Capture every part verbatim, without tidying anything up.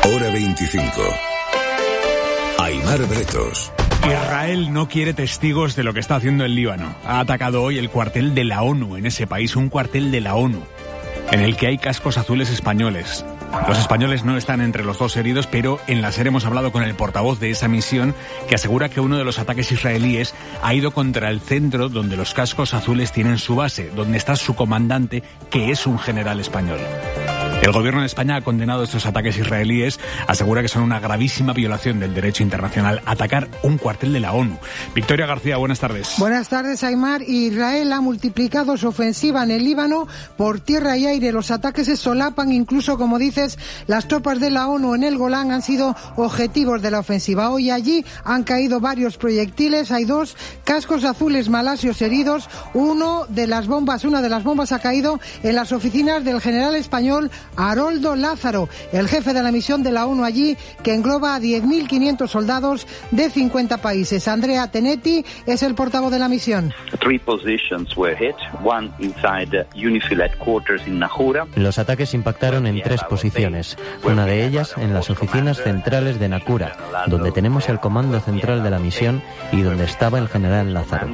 Hora veinticinco. Aimar Bretos. Israel no quiere testigos de lo que está haciendo el Líbano. Ha atacado hoy el cuartel de la ONU en ese país, un cuartel de la ONU, en el que hay cascos azules españoles. Los españoles no están entre los dos heridos, pero en la SER hemos hablado con el portavoz de esa misión, que asegura que uno de los ataques israelíes ha ido contra el centro donde los cascos azules tienen su base, donde está su comandante, que es un general español. El gobierno de España ha condenado estos ataques israelíes, asegura que son una gravísima violación del derecho internacional, atacar un cuartel de la ONU. Victoria García, buenas tardes. Buenas tardes, Aimar. Israel ha multiplicado su ofensiva en el Líbano por tierra y aire. Los ataques se solapan, incluso, como dices, las tropas de la ONU en el Golán han sido objetivos de la ofensiva. Hoy allí han caído varios proyectiles, hay dos cascos azules malasios heridos. Uno de las bombas, una de las bombas ha caído en las oficinas del general español Haroldo Lázaro, el jefe de la misión de la ONU allí, que engloba a diez mil quinientos soldados de cincuenta países. Andrea Tenetti es el portavoz de la misión. Los ataques impactaron en tres posiciones, una de ellas en las oficinas centrales de Naqoura, donde tenemos el comando central de la misión y donde estaba el general Lázaro.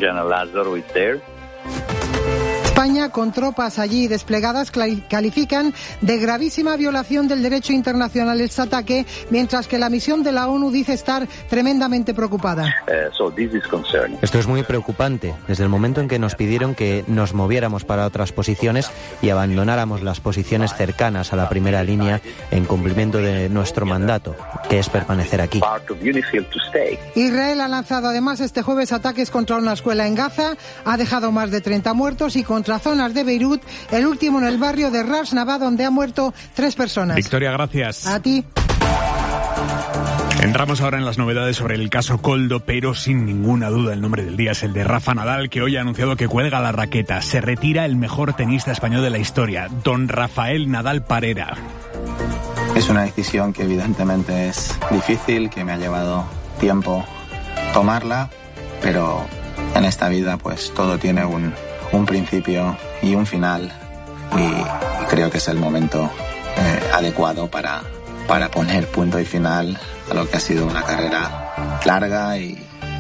España, con tropas allí desplegadas, califican de gravísima violación del derecho internacional este ataque, mientras que la misión de la ONU dice estar tremendamente preocupada. Esto es muy preocupante. Desde el momento en que nos pidieron que nos moviéramos para otras posiciones y abandonáramos las posiciones cercanas a la primera línea en cumplimiento de nuestro mandato, que es permanecer aquí. Israel ha lanzado además este jueves ataques contra una escuela en Gaza, ha dejado más de treinta muertos y contra zonas de Beirut, el último en el barrio de Ras Nava, donde han muerto tres personas. Victoria, gracias. A ti. Entramos ahora en las novedades sobre el caso Koldo, pero sin ninguna duda el nombre del día es el de Rafa Nadal, que hoy ha anunciado que cuelga la raqueta. Se retira el mejor tenista español de la historia, don Rafael Nadal Parera. Es una decisión que evidentemente es difícil, que me ha llevado tiempo tomarla, pero en esta vida pues todo tiene un, un principio y un final, y, y creo que es el momento eh, adecuado para, para poner punto y final a lo que ha sido una carrera larga y,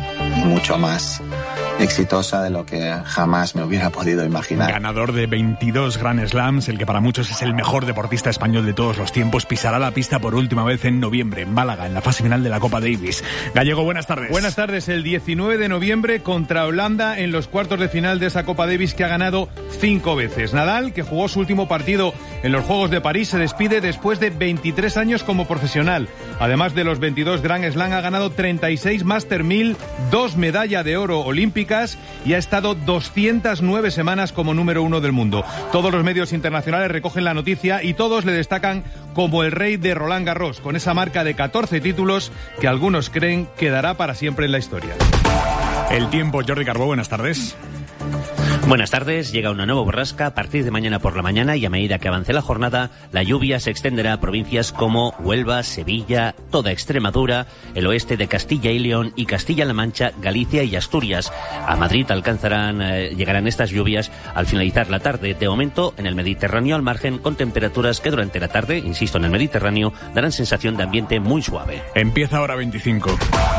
y mucho más exitosa de lo que jamás me hubiera podido imaginar. Ganador de veintidós Grand Slams, el que para muchos es el mejor deportista español de todos los tiempos, pisará la pista por última vez en noviembre en Málaga, en la fase final de la Copa Davis. Gallego, buenas tardes. Buenas tardes. El diecinueve de noviembre contra Holanda en los cuartos de final de esa Copa Davis que ha ganado cinco veces. Nadal, que jugó su último partido en los Juegos de París, se despide después de veintitrés años como profesional. Además de los veintidós Grand Slam, ha ganado treinta y seis Master mil, dos medallas de oro olímpicas y ha estado doscientas nueve semanas como número uno del mundo. Todos los medios internacionales recogen la noticia y todos le destacan como el rey de Roland Garros, con esa marca de catorce títulos que algunos creen quedará para siempre en la historia. El tiempo, Jordi Carbó, buenas tardes. Buenas tardes. Llega una nueva borrasca a partir de mañana por la mañana y a medida que avance la jornada, la lluvia se extenderá a provincias como Huelva, Sevilla, toda Extremadura, el oeste de Castilla y León y Castilla-La Mancha, Galicia y Asturias. A Madrid alcanzarán, eh, llegarán estas lluvias al finalizar la tarde. De momento, en el Mediterráneo al margen, con temperaturas que durante la tarde, insisto, en el Mediterráneo, darán sensación de ambiente muy suave. Empieza Hora veinticinco.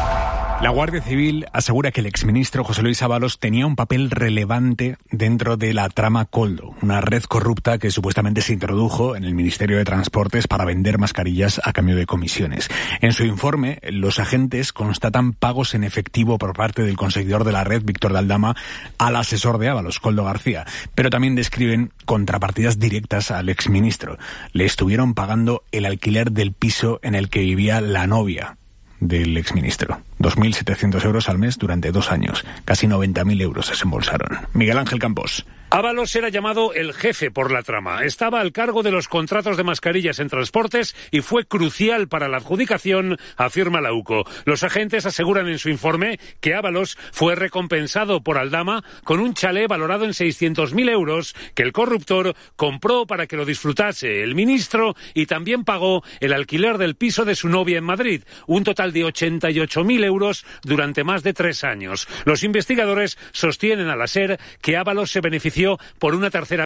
La Guardia Civil asegura que el exministro José Luis Ábalos tenía un papel relevante dentro de la trama Koldo, una red corrupta que supuestamente se introdujo en el Ministerio de Transportes para vender mascarillas a cambio de comisiones. En su informe, los agentes constatan pagos en efectivo por parte del conseguidor de la red, Víctor de Aldama, al asesor de Ábalos, Koldo García, pero también describen contrapartidas directas al exministro. Le estuvieron pagando el alquiler del piso en el que vivía la novia del exministro. dos mil setecientos euros al mes durante dos años. Casi noventa mil euros se desembolsaron. Miguel Ángel Campos. Ábalos era llamado el jefe por la trama. Estaba al cargo de los contratos de mascarillas en transportes y fue crucial para la adjudicación, afirma la U C O. Los agentes aseguran en su informe que Ábalos fue recompensado por Aldama con un chalet valorado en seiscientos mil euros que el corruptor compró para que lo disfrutase el ministro y también pagó el alquiler del piso de su novia en Madrid, un total de ochenta y ocho mil euros durante más de tres años. Los investigadores sostienen a la SER que Ábalos se benefició por una tercera